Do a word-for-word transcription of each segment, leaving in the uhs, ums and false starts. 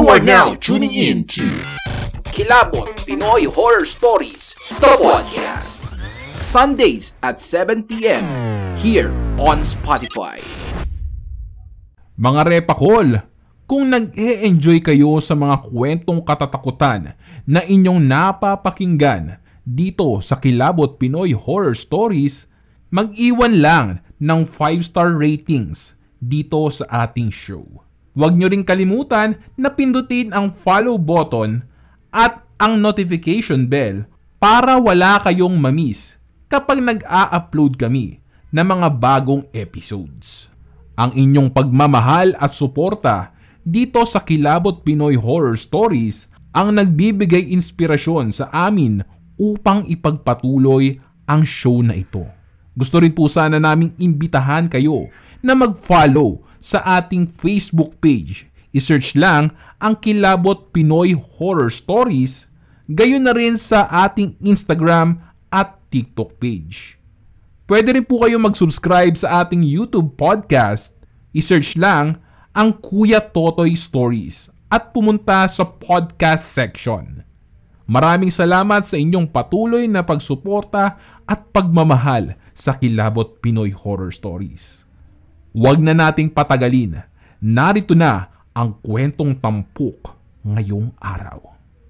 You are now tuning in to Kilabot Pinoy Horror Stories, the podcast. Sundays at seven p.m. here on Spotify. Mga repakol, kung nag-e-enjoy kayo sa mga kwentong katatakutan na inyong napapakinggan dito sa Kilabot Pinoy Horror Stories, mag-iwan lang ng five star ratings dito sa ating show. Huwag nyo rin kalimutan na pindutin ang follow button at ang notification bell para wala kayong mamiss kapag nag-a-upload kami ng mga bagong episodes. Ang inyong pagmamahal at suporta dito sa Kilabot Pinoy Horror Stories ang nagbibigay inspirasyon sa amin upang ipagpatuloy ang show na ito. Gusto rin po sana naming imbitahan kayo na mag-follow sa ating Facebook page. I-search lang ang Kilabot Pinoy Horror Stories, gayon na rin sa ating Instagram at TikTok page. Pwede rin po kayo mag-subscribe sa ating YouTube podcast. I-search lang ang Kuya Totoy Stories at pumunta sa podcast section. Maraming salamat sa inyong patuloy na pagsuporta at pagmamahal sa Kilabot Pinoy Horror Stories. Huwag na nating patagalin. Narito na ang kwentong tampok ngayong araw.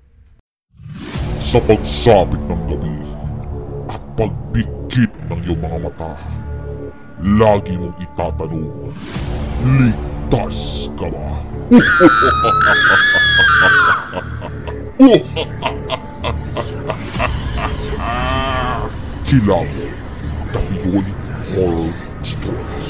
Sa pagsapit ng gabi at pagbigkit ng iyong mga mata, lagi mong itatanong, ligtas ka ba? Kilabot Pinoy Horror Stories.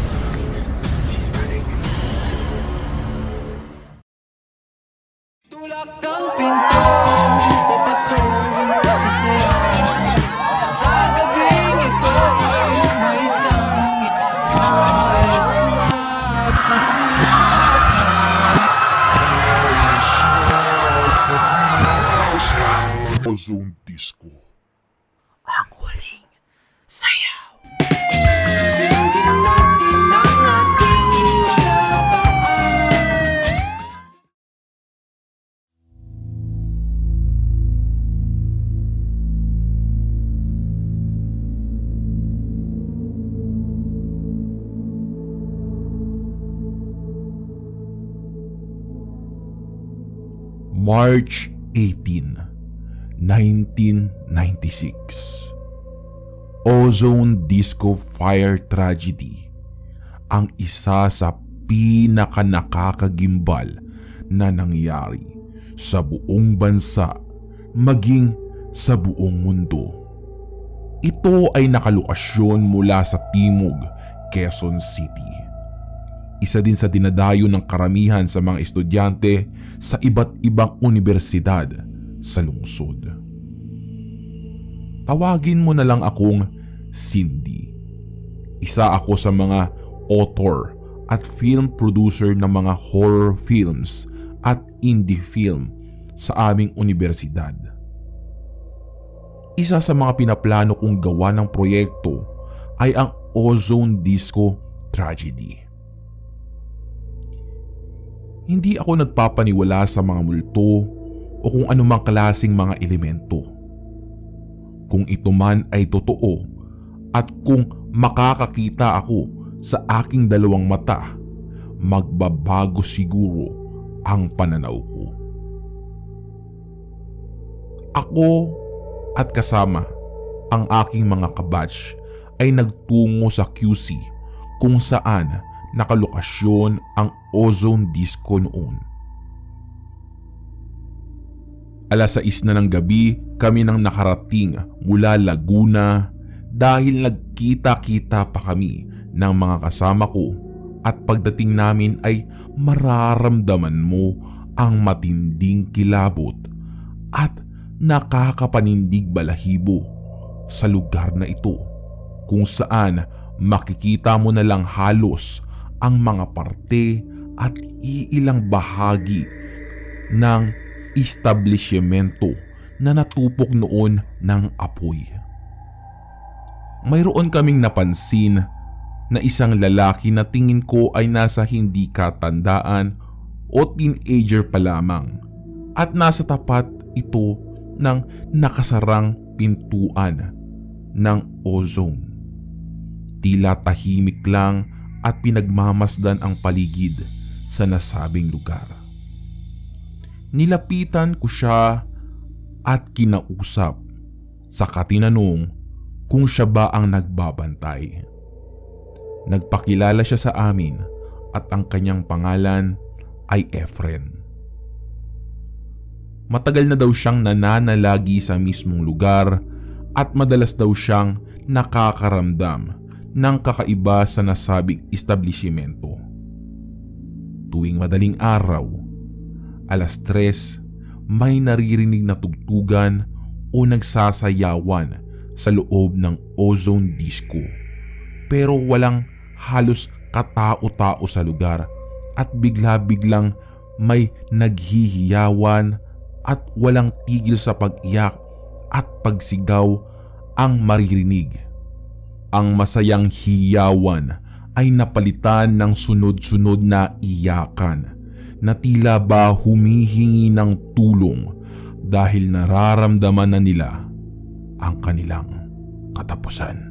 Tulak ang pinto, papasok sa sira. Sa gabing ito ay may isang ayos na Ozone Disco. Ang huling sayaw. March eighteenth, nineteen ninety-six. Ozone Disco Fire Tragedy, ang isa sa pinakanakakagimbal na nangyari sa buong bansa maging sa buong mundo. Ito ay nakalokasyon mula sa Timog, Quezon City. Isa din sa dinadayo ng karamihan sa mga estudyante sa iba't ibang universidad sa lungsod. Tawagin mo na lang akong Cindy. Isa ako sa mga author at film producer ng mga horror films at indie film sa aming universidad. Isa sa mga pinaplano kong gawa ng proyekto ay ang Ozone Disco Tragedy. Hindi ako nagpapaniwala sa mga multo o kung anumang klaseng mga elemento. Kung ito man ay totoo at kung makakakita ako sa aking dalawang mata, magbabago siguro ang pananaw ko. Ako at kasama ang aking mga kabatch ay nagtungo sa Q C kung saan nakalokasyon ang Ozone Disco noon. Alas sais na ng gabi kami nang nakarating mula Laguna dahil nagkita-kita pa kami ng mga kasama ko at pagdating namin ay mararamdaman mo ang matinding kilabot at nakakapanindig balahibo sa lugar na ito kung saan makikita mo na lang halos ang mga parte at iilang bahagi ng establishmento na natupok noon ng apoy. Mayroon kaming napansin na isang lalaki na tingin ko ay nasa hindi katandaan o teenager pa lamang at nasa tapat ito ng nakasarang pintuan ng ozone. Tila tahimik lang at pinagmamasdan ang paligid sa nasabing lugar. Nilapitan ko siya at kinausap, saka tinanong kung siya ba ang nagbabantay. Nagpakilala siya sa amin at ang kanyang pangalan ay Efren. Matagal na daw siyang nananalagi sa mismong lugar at madalas daw siyang nakakaramdam ng kakaiba sa nasabing establishmento. Tuwing madaling araw, alas tres, may naririnig na tugtugan o nagsasayawan sa loob ng ozone disco. Pero walang halos katao-tao sa lugar at bigla-biglang may naghihiyawan at walang tigil sa pag-iyak at pagsigaw ang maririnig. Ang masayang hiyawan ay napalitan ng sunod-sunod na iyakan na tila ba humihingi ng tulong dahil nararamdaman na nila ang kanilang katapusan.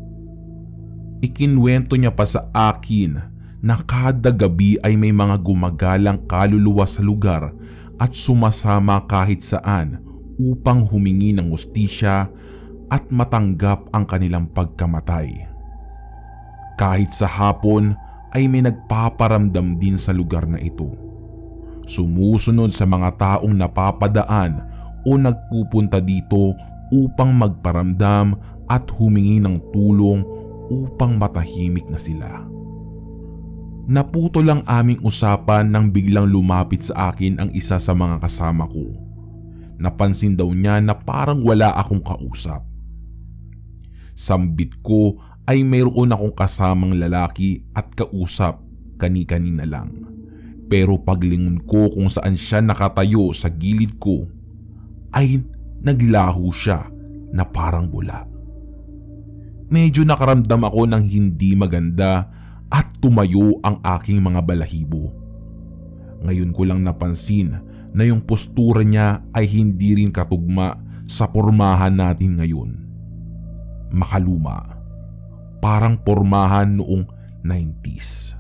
Ikinwento niya pa sa akin na kada gabi ay may mga gumagalang kaluluwa sa lugar at sumasama kahit saan upang humingi ng hustisya at matanggap ang kanilang pagkamatay. Kahit sa hapon ay may nagpaparamdam din sa lugar na ito. Sumusunod sa mga taong napapadaan o nagpupunta dito upang magparamdam at humingi ng tulong upang matahimik na sila. Naputo lang aming usapan nang biglang lumapit sa akin ang isa sa mga kasama ko. Napansin daw niya na parang wala akong kausap. Sambit ko ay mayroon akong kasamang lalaki at kausap kani-kanina lang. Pero paglingon ko kung saan siya nakatayo sa gilid ko, ay naglaho siya na parang bula. Medyo nakaramdam ako ng hindi maganda at tumayo ang aking mga balahibo. Ngayon ko lang napansin na yung postura niya ay hindi rin katugma sa pormahan natin ngayon. Makaluma. Parang pormahan noong nineties.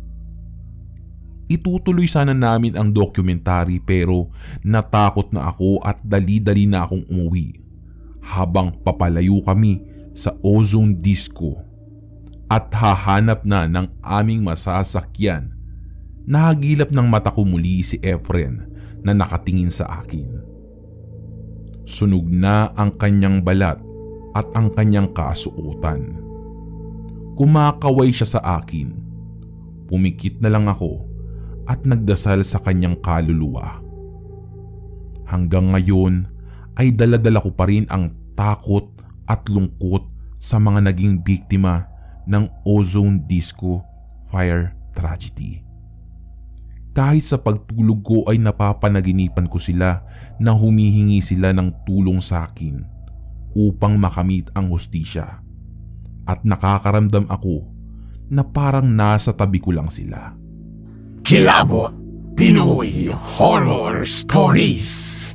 Itutuloy sana namin ang dokumentary pero natakot na ako at dali-dali na akong umuwi habang papalayo kami sa ozone disco at hahanap na ng aming masasakyan. Nahagilap ng mata ko muli si Efren na nakatingin sa akin. Sunog na ang kanyang balat at ang kanyang kasuotan. Kumakaway siya sa akin. Pumikit na lang ako at nagdasal sa kanyang kaluluwa. Hanggang ngayon ay dala-dala ko pa rin ang takot at lungkot sa mga naging biktima ng ozone disco fire tragedy. Kahit sa pagtulog ko ay napapanaginipan ko sila na humihingi sila ng tulong sa akin upang makamit ang hustisya. At nakakaramdam ako na parang nasa tabi ko lang sila. Kilabot Pinoy Horror Stories.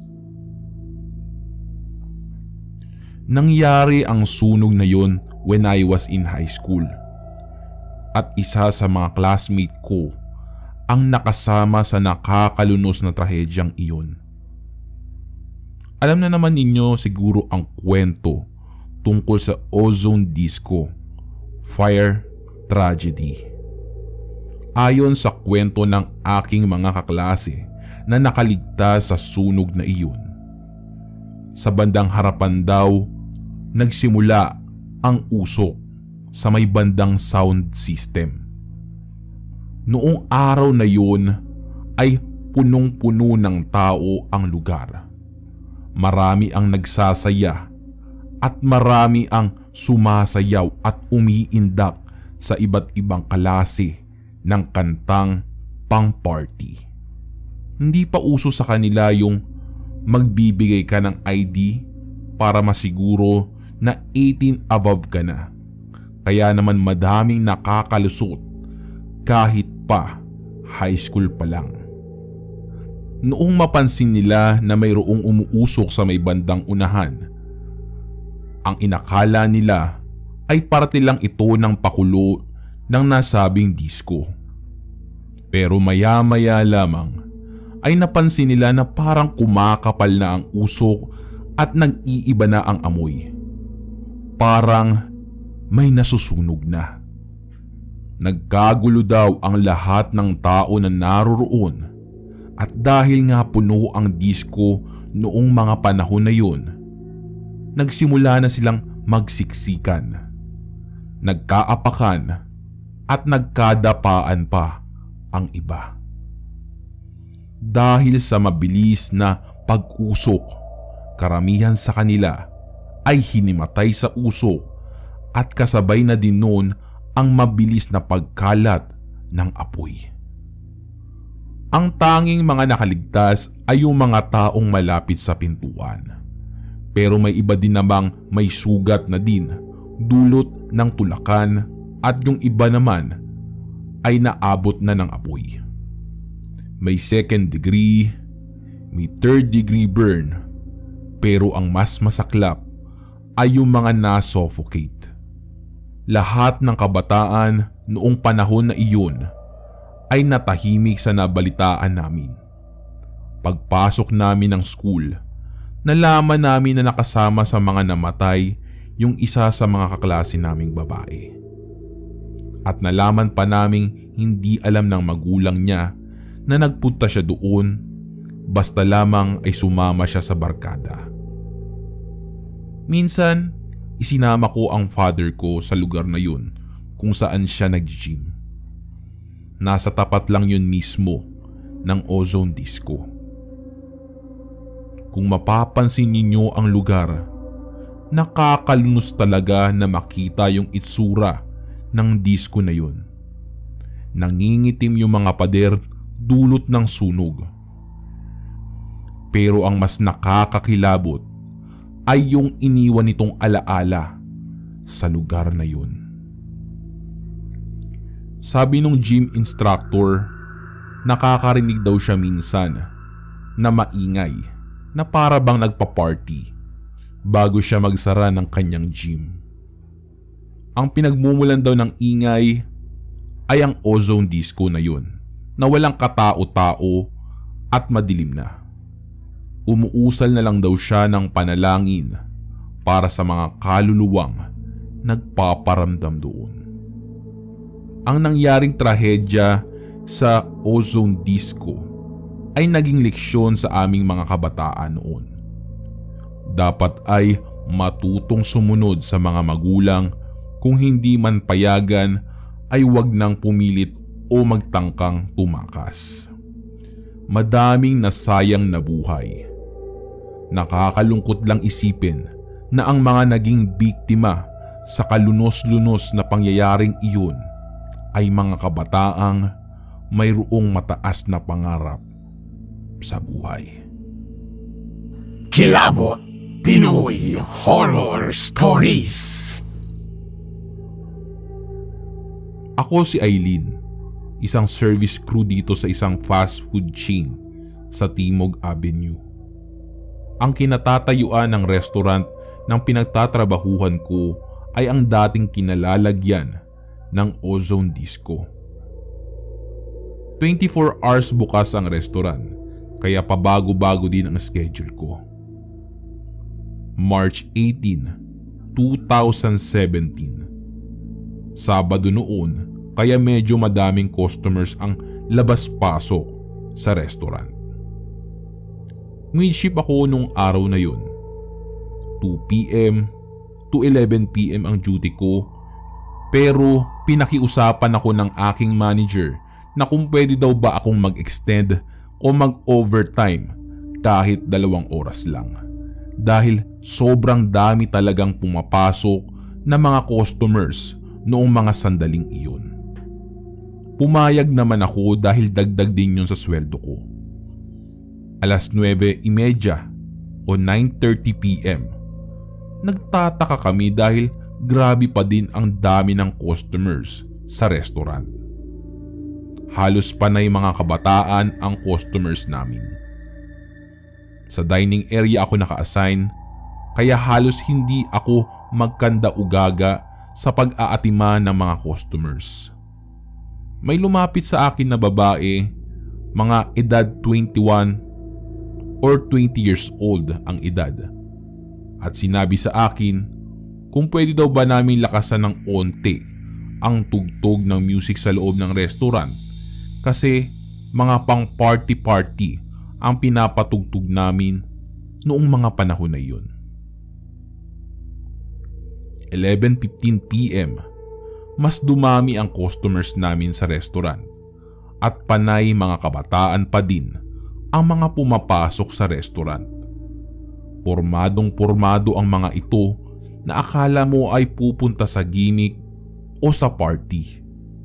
Nangyari ang sunog na yon when I was in high school. At isa sa mga classmate ko ang nakasama sa nakakalunos na trahedyang iyon. Alam na naman ninyo siguro ang kwento tungkol sa ozone disco fire tragedy. Ayon sa kwento ng aking mga kaklase na nakaligtas sa sunog na iyon, sa bandang harapan daw nagsimula ang usok sa may bandang sound system. Noong araw na yun ay punong-puno ng tao ang lugar. Marami ang nagsasaya at marami ang sumasayaw at umiindak sa iba't ibang klase ng kantang pang-party. Hindi pa uso sa kanila yung magbibigay ka ng I D para masiguro na eighteen above ka na. Kaya naman madaming nakakalusot kahit pa high school pa lang. Noong mapansin nila na mayroong umuusok sa may bandang unahan, ang inakala nila ay parte lang ito ng pakulo ng nasabing disco. Pero maya-maya lamang ay napansin nila na parang kumakapal na ang usok at nag-iiba na ang amoy. Parang may nasusunog na. Nagkagulo daw ang lahat ng tao na naroroon at dahil nga puno ang disco noong mga panahon na yun, nagsimula na silang magsiksikan, nagkaapakan at nagkadapaan pa ang iba. Dahil sa mabilis na pag-usok, karamihan sa kanila ay hinimatay sa usok at kasabay na din noon ang mabilis na pagkalat ng apoy. Ang tanging mga nakaligtas ay yung mga taong malapit sa pintuan. Pero may iba din namang may sugat na din dulot ng tulakan at yung iba naman ay naabot na ng apoy. May second degree, may third degree burn, pero ang mas masaklap ay yung mga na-suffocate. Lahat ng kabataan noong panahon na iyon ay natahimik sa nabalitaan namin. Pagpasok namin ng school, nalaman namin na nakasama sa mga namatay yung isa sa mga kaklase naming babae. At nalaman pa naming hindi alam ng magulang niya na nagpunta siya doon, basta lamang ay sumama siya sa barkada. Minsan, isinama ko ang father ko sa lugar na yun kung saan siya nag-gym. Nasa tapat lang yun mismo ng Ozone Disco. Kung mapapansin ninyo ang lugar, nakakalunos talaga na makita yung itsura ng disco na yun. Nangingitim yung mga pader dulot ng sunog. Pero ang mas nakakakilabot ay yung iniwan nitong alaala sa lugar na yun. Sabi nung gym instructor, nakakarinig daw siya minsan na maingay na para bang nagpa-party bago siya magsara ng kanyang gym. Ang pinagmumulan daw ng ingay ay ang Ozone Disco na yun, na walang katao-tao at madilim na. Umuusal na lang daw siya ng panalangin para sa mga kaluluwang nagpaparamdam doon. Ang nangyaring trahedya sa Ozone Disco ay naging leksyon sa aming mga kabataan noon. Dapat ay matutong sumunod sa mga magulang, kung hindi man payagan ay wag nang pumilit o magtangkang tumakas. Madaming nasayang na buhay. Nakakalungkot lang isipin na ang mga naging biktima sa kalunos-lunos na pangyayaring iyon ay mga kabataang mayroong mataas na pangarap sa buhay. Kilabot Pinoy Horror Stories. Ako si Aileen, isang service crew dito sa isang fast food chain sa Timog Avenue. Ang kinatatayuan ng restaurant ng pinagtatrabahuhan ko ay ang dating kinalalagyan ng Ozone Disco. twenty-four hours bukas ang restaurant, kaya pabago-bago din ang schedule ko. March eighteenth, twenty seventeen. Sabado noon, kaya medyo madaming customers ang labas-pasok sa restaurant. Mid-shift ako nung araw na yun. two p.m. to eleven p.m. ang duty ko, pero pinakiusapan ako ng aking manager na kung pwede daw ba akong mag-extend o mag-overtime kahit dalawang oras lang. Dahil sobrang dami talagang pumapasok na mga customers noong mga sandaling iyon. Pumayag naman ako dahil dagdag din yun sa sweldo ko. Alas nuwebe trenta o nine thirty p.m. Nagtataka kami dahil grabe pa din ang dami ng customers sa restaurant. halos panay mga kabataan ang customers namin. Sa dining area ako naka-assign, kaya halos hindi ako magkanda-ugaga sa pag-aatima ng mga customers. May lumapit sa akin na babae, mga edad twenty-one or twenty years old ang edad. At sinabi sa akin kung pwede daw ba namin lakasan ng onte ang tugtog ng music sa loob ng restaurant kasi mga pang party-party ang pinapatugtog namin noong mga panahon na iyon. eleven fifteen p m mas dumami ang customers namin sa restaurant at panay mga kabataan pa din ang mga pumapasok sa restaurant. Pormadong pormado ang mga ito na akala mo ay pupunta sa gimmick o sa party.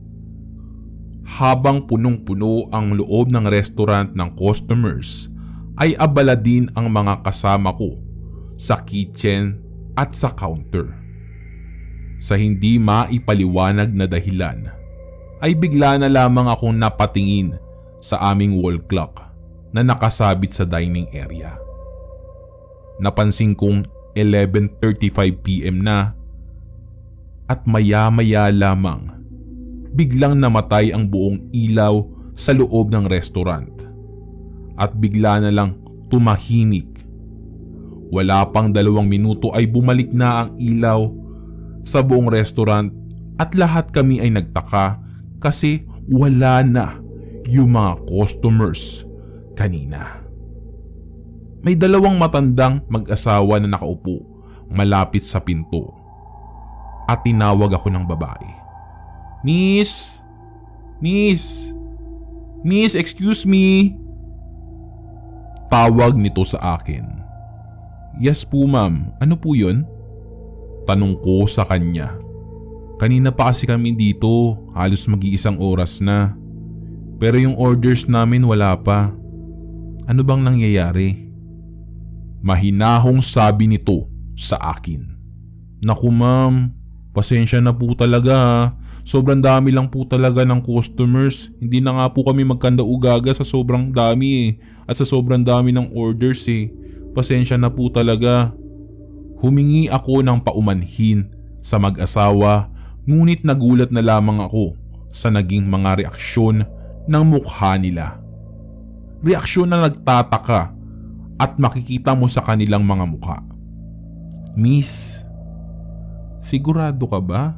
Habang punong-puno ang loob ng restaurant ng customers, ay abala din ang mga kasama ko sa kitchen at sa counter. Sa hindi maipaliwanag na dahilan, ay bigla na lamang akong napatingin sa aming wall clock na nakasabit sa dining area. Napansin kong eleven thirty-five p m na at maya-maya lamang biglang namatay ang buong ilaw sa loob ng restaurant at bigla na lang tumahimik. Wala pang dalawang minuto ay bumalik na ang ilaw sa buong restaurant at lahat kami ay nagtaka kasi wala na yung mga customers kanina. May dalawang matandang mag-asawa na nakaupo malapit sa pinto at tinawag ako ng babae. Miss! Miss! Miss, excuse me! Tawag nito sa akin. Yes po ma'am, ano po yun? Tanong ko sa kanya. Kanina pa kasi kami dito, halos mag-iisang oras na. Pero yung orders namin wala pa. Ano bang nangyayari? Mahinahong sabi nito sa akin. Naku ma'am, pasensya na po talaga. Sobrang dami lang po talaga ng customers. Hindi na nga po kami magkanda-ugaga sa sobrang dami eh. At sa sobrang dami ng orders eh. Pasensya na po talaga. Humingi ako ng paumanhin sa mag-asawa, ngunit nagulat na lamang ako sa naging mga reaksyon ng mukha nila. Reaksyon na nagtataka at makikita mo sa kanilang mga mukha. Miss, sigurado ka ba?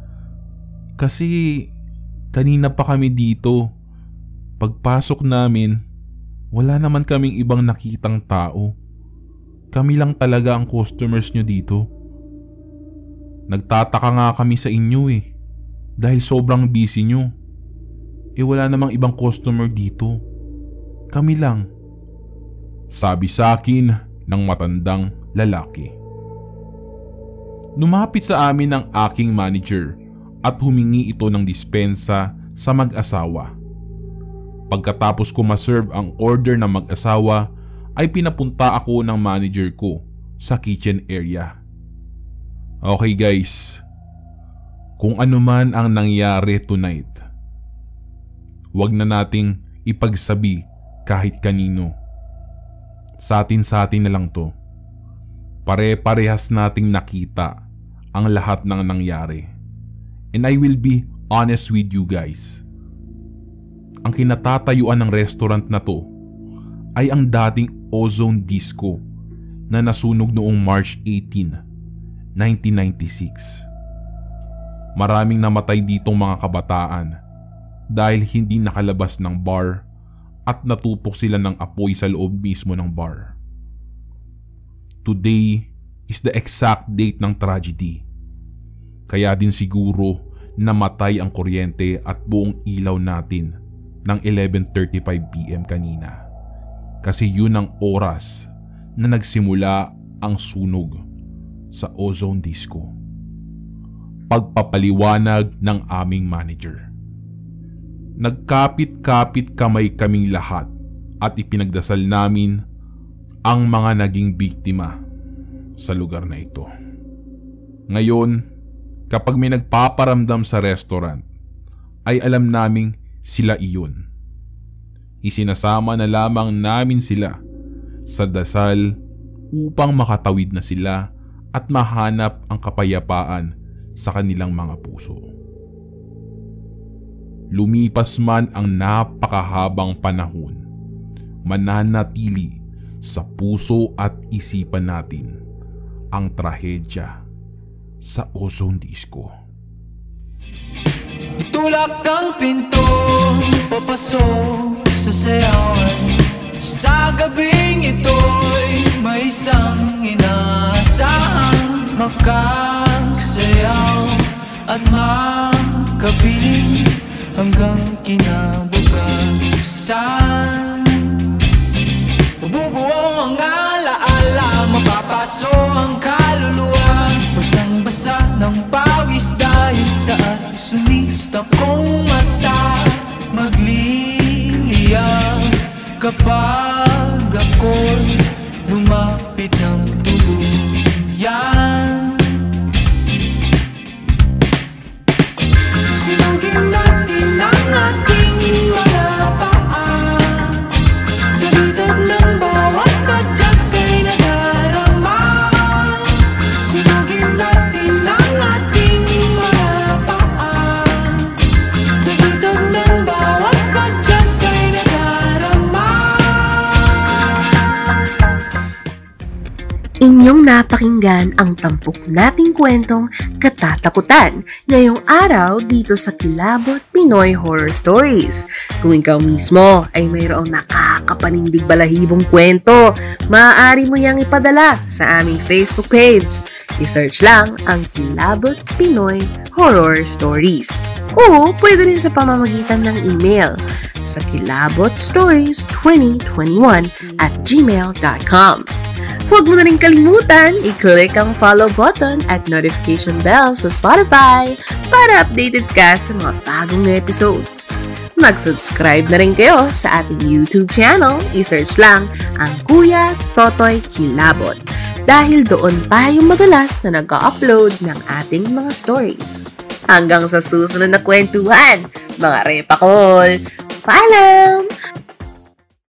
Kasi kanina pa kami dito. Pagpasok namin, wala naman kaming ibang nakitang tao. Kami lang talaga ang customers nyo dito. Nagtataka nga kami sa inyo eh. Dahil sobrang busy nyo. Eh wala namang ibang customer dito. Kami lang. Sabi sa akin ng matandang lalaki. Lumapit sa amin ang aking manager at humingi ito ng dispensa sa mag-asawa. Pagkatapos ko ma-serve ang order ng mag-asawa, ay pinapunta ako ng manager ko sa kitchen area. Okay guys, kung ano man ang nangyari tonight, wag na nating ipagsabi kahit kanino. Sa atin-sa atin na lang to. Pare-parehas nating nakita ang lahat ng nangyari. And I will be honest with you guys. Ang kinatatayuan ng restaurant na to ay ang dating Ozone Disco na nasunog noong March eighteenth, nineteen ninety-six. Maraming namatay ditong mga kabataan dahil hindi nakalabas ng bar at natupok sila ng apoy sa loob mismo ng bar. Today is the exact date ng tragedy. Kaya din siguro namatay ang kuryente at buong ilaw natin ng eleven thirty-five p m kanina. Kasi yun ang oras na nagsimula ang sunog sa Ozone Disco. Pagpapaliwanag ng aming manager. Nagkapit-kapit kamay kaming lahat at ipinagdasal namin ang mga naging biktima sa lugar na ito. Ngayon, kapag may nagpaparamdam sa restaurant, ay alam naming sila iyon. Isinasama na lamang namin sila sa dasal upang makatawid na sila at mahanap ang kapayapaan sa kanilang mga puso. Lumipas man ang napakahabang panahon, mananatili sa puso at isipan natin ang trahedya sa Ozone Disco. Itulak ang pinto, papasok sa sayawan. Sa gabing ito'y may isang inaasahang makasayaw at makapiling hanggang kinabukasan. Mabubuo ang alaala, mapapaso ang kaluluwa. Basang-basa ng pawis dahil sa sunista kong mata. Magliliyab kapag ako'y lumapit ng tuluyan. Sinugin natin ang ating mga paa. Dagdag ng bawat padyak ay nadarama. Sinugin natin ang ating mga paa. Dagdag ng bawat padyak ay nadarama. Inyong napakinggan ang tampok nating kwentong katatakutan ngayong araw dito sa Kilabot Pinoy Horror Stories. Kung ikaw mismo ay mayroong nakakapanindig balahibong kwento, maaari mo yang ipadala sa aming Facebook page. I-search lang ang Kilabot Pinoy Horror Stories. O pwede rin sa pamamagitan ng email sa kilabotstories twenty twenty-one at gmail dot com. Huwag mo na rin kalimutan i-click ang follow button at notification bell sa Spotify para updated ka sa mga bagong episodes. Mag-subscribe na rin kayo sa ating YouTube channel. I-search lang ang Kuya Totoy Kilabot dahil doon tayo madalas na nag-upload ng ating mga stories. Hanggang sa susunod na kwentuhan, mga repakol! Paalam!